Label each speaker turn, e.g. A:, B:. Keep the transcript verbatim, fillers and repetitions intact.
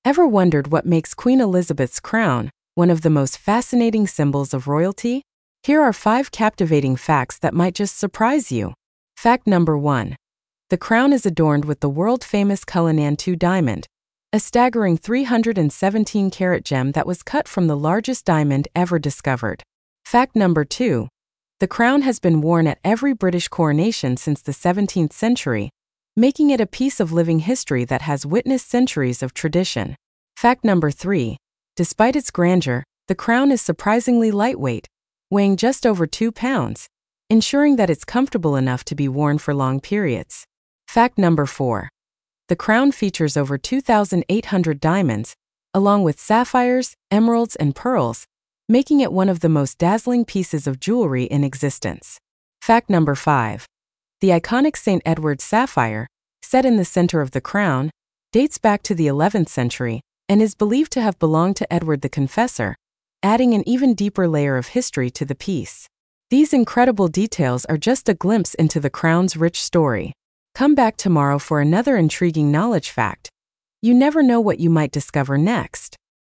A: Ever wondered what makes Queen Elizabeth's crown one of the most fascinating symbols of royalty? Here are five captivating facts that might just surprise you. Fact number one. The crown is adorned with the world-famous Cullinan two diamond, a staggering three hundred seventeen carat gem that was cut from the largest diamond ever discovered. Fact number two. The crown has been worn at every British coronation since the seventeenth century, making it a piece of living history that has witnessed centuries of tradition. Fact number three. Despite its grandeur, the crown is surprisingly lightweight, weighing just over two pounds, ensuring that it's comfortable enough to be worn for long periods. Fact number four. The crown features over two thousand eight hundred diamonds, along with sapphires, emeralds, and pearls, making it one of the most dazzling pieces of jewelry in existence. Fact number five. The iconic Saint Edward's sapphire, set in the center of the crown, dates back to the eleventh century and is believed to have belonged to Edward the Confessor, adding an even deeper layer of history to the piece. These incredible details are just a glimpse into the crown's rich story. Come back tomorrow for another intriguing knowledge fact. You never know what you might discover next.